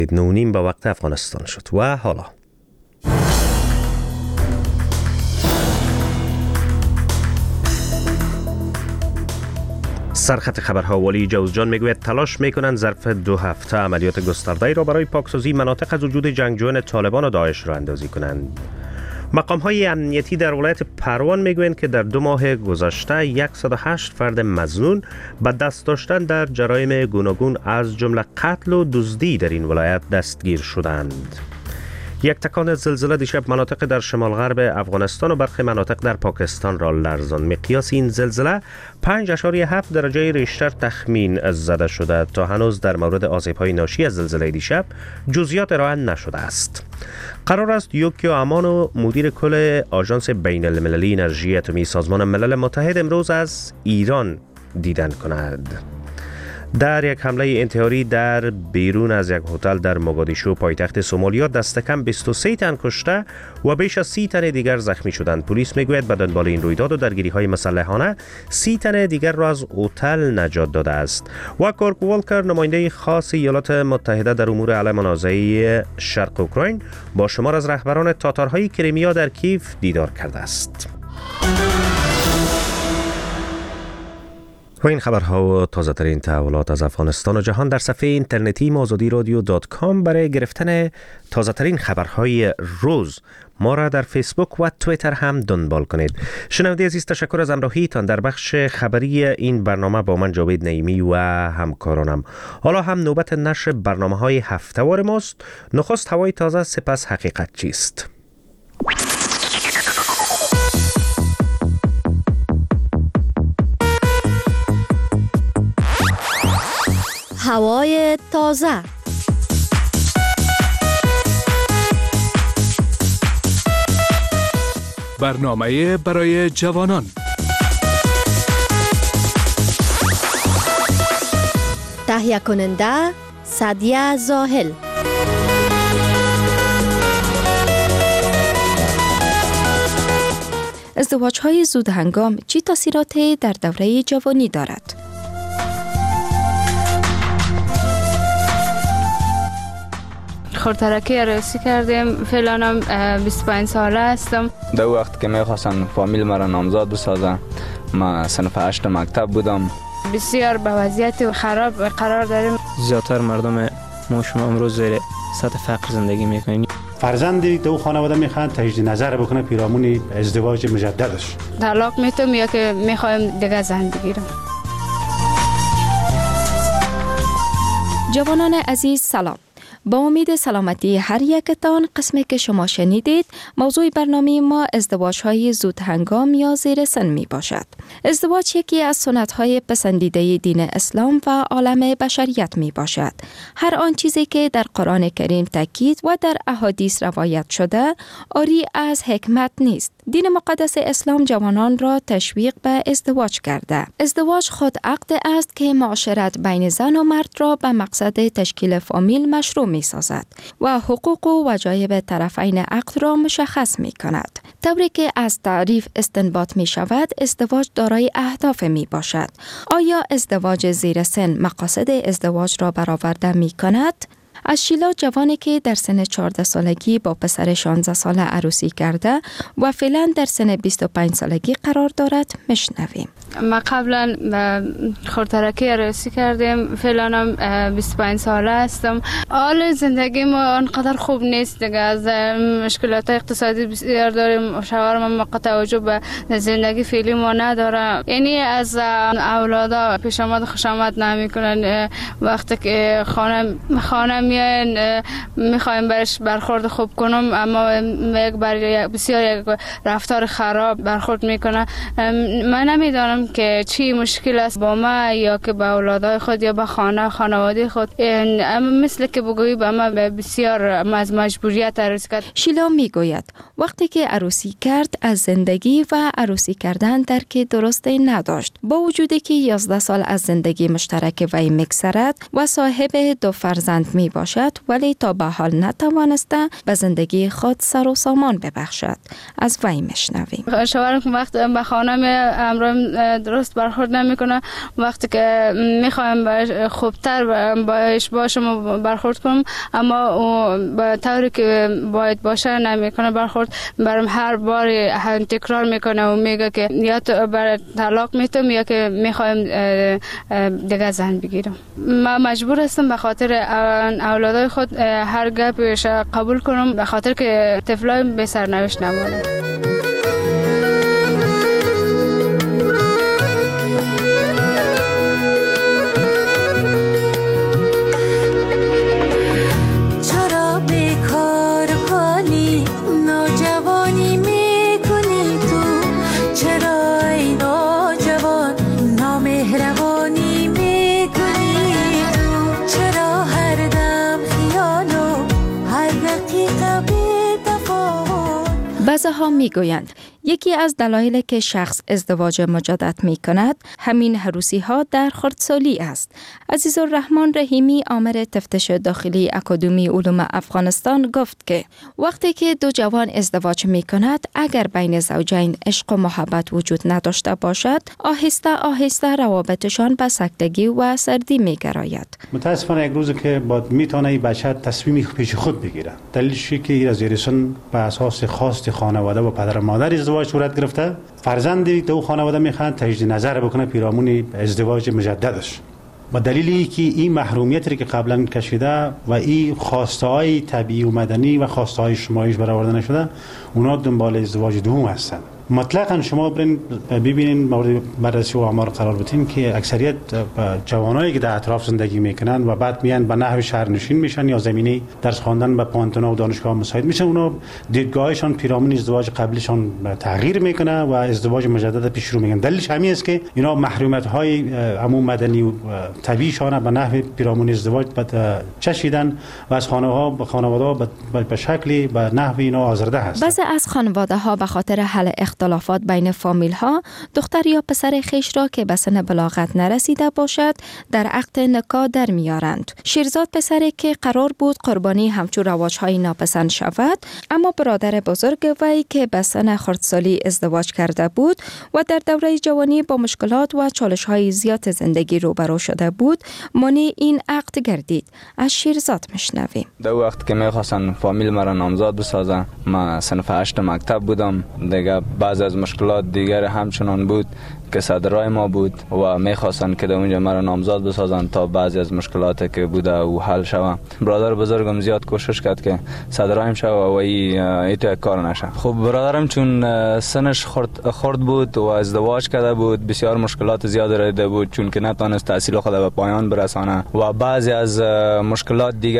9:30 به وقت افغانستان شد. و حالا سرخط خبرها. ولی جوزجان میگوید تلاش میکنند ظرف 2 هفته عملیات گسترده‌ای را برای پاکسازی مناطق از وجود جنگجویان طالبان و داعش را اندازی کنند. مقام‌های امنیتی در ولایت پروان میگویند که در 2 ماه گذشته 108 فرد مظنون به دست داشتن در جرایم گوناگون از جمله قتل و دزدی در این ولایت دستگیر شدند. یک تکان زلزله دیشب مناطق در شمال غرب افغانستان و برخی مناطق در پاکستان را لرزاند. مقیاس این زلزله 5.7 درجه ریشتر تخمین زده شده. تا هنوز در مورد آسیب‌های ناشی از زلزله دیشب جزئیات ارائه نشده است. قرار است یوکیو امانو مدیر کل آژانس بین المللی انرژی اتمی سازمان ملل متحد امروز از ایران دیدن کند. در یک حمله انتحاری در بیرون از یک هتل در موگادیشو پایتخت سومالیا دست کم 23 تن کشته و بیش از 30 تن دیگر زخمی شدند. پلیس میگوید به دنبال این رویداد و درگیری‌های مسلحانه 30 تن دیگر را از هتل نجات داده است. و کورک والکر نماینده خاص ایالات متحده در امور حل منازعه شرق اوکراین با شمار از رهبران تاتارهای کریمیا در کیف دیدار کرده است. و این خبرها و تازه ترین تحولات از افغانستان و جهان در صفحه اینترنتی azadiradio.com. برای گرفتن تازه ترین خبرهای روز ما را در فیسبوک و توییتر هم دنبال کنید. شنونده عزیز، تشکر از همراهیتان در بخش خبری این برنامه با من جاوید نعیمی و همکارانم. حالا هم نوبت نشر برنامه‌های هفته‌وار ماست. نخست هوای تازه، سپس حقیقت چیست. هوای تازه. برنامه برای جوانان. تهیه کننده سعدیه زاهل. ازدواج‌های زود هنگام چه تاثیراتی در دوره جوانی دارد؟ خودترکی عروسی کردیم. فعلا هم 25 ساله هستم. در وقت که میخواستن فامیل مرا نامزاد بسازن، ما صنف 8 مکتب بودم. بسیار به وضعیت خراب قرار داریم. زیادتر مردم ما شما امروز زیر سطح فقر زندگی میکنیم. فرزندی تو خانواده میخوان تجدید نظر بکنه پیرامون ازدواج مجددش. طلاق میتونم یا که میخوایم دیگه زن بگیرم. جوانان عزیز سلام. با امید سلامتی هر یکتان، قسمی که شما شنیدید موضوع برنامه ما ازدواج‌های زود هنگام یا زیر سن می باشد. ازدواج یکی از سنت‌های پسندیده دین اسلام و عالم بشریت می باشد. هر آن چیزی که در قرآن کریم تاکید و در احادیث روایت شده عاری از حکمت نیست. دین مقدس اسلام جوانان را تشویق به ازدواج کرده. ازدواج خود عقد است که معاشرت بین زن و مرد را به مقصد تشکیل فامیل مشروع می سازد و حقوق و وجایب طرفین عقد را مشخص می کند. طوری که از تعریف استنباط می شود، ازدواج دارای اهداف می باشد. آیا ازدواج زیر سن مقاصد ازدواج را برآورده می کند؟ از شیلا، جوانی که در سن 14 سالگی با پسر 16 ساله عروسی کرده و فعلا در سن 25 سالگی قرار دارد، میشنویم. ما قبلا خودترکی عروسی کردیم. فعلا هم 25 ساله هستم. حال زندگی ما آنقدر خوب نیست دیگه. از مشکلات اقتصادی بسیار داریم. شوهرم ما توجه به زندگی فعلی ما نداره. یعنی از اولادا پیش آمد خوش آمد نمیکنن. وقتی که خانه میاین میخوایم برش برخورد خوب کنم، اما بسیار یک رفتار خراب برخورد میکنه. من نمیدانم که چی مشکل است با ما یا که با اولادای خود یا با خانواده خود. مثل که بگویی با ما بسیار از مجبوریت عروسی کرد. شیلا میگوید وقتی که عروسی کرد از زندگی و عروسی کردن درک درستی نداشت. با وجودی که 11 سال از زندگی مشترک وی میگذرد و صاحب 2 فرزند می باشد ولی تا به حال نتوانسته به زندگی خود سر و سامان ببخشد. از وی میشنویم. شوهرم که وقت به خانه امرم درست برخورد نمیکنه، وقتی که میخوایم خوبتر باش باشم و برخورد کنم اما به طوری که باید باشه نمیکنه برخورد. برام هر بار تکرار میکنه و میگه که یا تو بر طلاق میتم یا که میخوایم دیگه زن بگیرم. من مجبور هستم به خاطر اولادای خود هر گپش قبول کنم به خاطر که طفلای به سرنوشت نمونه. بعضی‌ها میگویند یکی از دلایلی که شخص ازدواج مجدد می کند همین عروسی ها در خردسالی است. عزیزالرحمن رحیمی آمر تفتیش داخلی اکادمی علوم افغانستان گفت که وقتی که دو جوان ازدواج می کند اگر بین زوجین عشق و محبت وجود نداشته باشد آهسته آهسته روابطشان به سکتگی و سردی می گراید. متاسفانه یک روز که میتونه این بچه تصمیم پیش خود بگیره. دلیلش که این از ایرسون به اساس خواست خانواده و پدر و مادر ازدواج صورت گرفته. فرزند دو خانواده میخوان تجدید نظر بکنه پیرامون ازدواج مجددش. با دلیلی که این محرومیتی که قبلا کشیده و این خواسته‌های طبیعی و مدنی و خواسته‌های اجتماعیش برآورده نشده، اونا دنبال ازدواج دوم هستن. مطلقاً شما ببینین مورد بررسی و آمار قرار بدین که اکثریت جوانایی که در اطراف زندگی میکنن و بعد میان به نحو شهرنشین میشن یا زمینه درس خواندن به پانتونا و دانشگاه مساعد میشن، اونا دیدگاهشان پیرامون ازدواج قبلیشان تغییر میکنه و ازدواج مجدد پیش رو میگن. دلیلش همین است که اینا محرومیت‌های عموم مدنی و طبیعیشان به نحو پیرامون ازدواج چشیدن و از خانواده به شکلی به نحو اینا آزرده هستند. بعضی از خانواده‌ها به خاطر حل اختلافات بین فامیل ها دختر یا پسر خویش را که به سن بلاغت نرسیده باشد در عقد نکاح در میارند. شیرزاد پسری که قرار بود قربانی همچون رواج‌های ناپسند شود اما برادر بزرگ وی که به سن خردسالی ازدواج کرده بود و در دوره جوانی با مشکلات و چالش‌های زیاد زندگی روبرو شده بود مانع این عقد گردید. از شیرزاد میشنویم. در وقت که می‌خواستن فامیل مرا نامزاد بسازن، ما صنف 8 مکتب بودم. دیگه بعض از مشکلات دیگر همچنان بود که صدرای ما بود و میخواستن که در اونجا مرا نامزاد بسازن تا بعضی از مشکلاتی که بوده و حل شوه. برادر بزرگم زیاد کوشش کرد که صدرایم شوه و ایتو کار نشه. خب برادرم چون سنش خرد بود و ازدواج کرده بود بسیار مشکلات زیاد رده بود چون که نتونست تحصیل خود به پایان برسانه و بعضی از مشکلات دیگر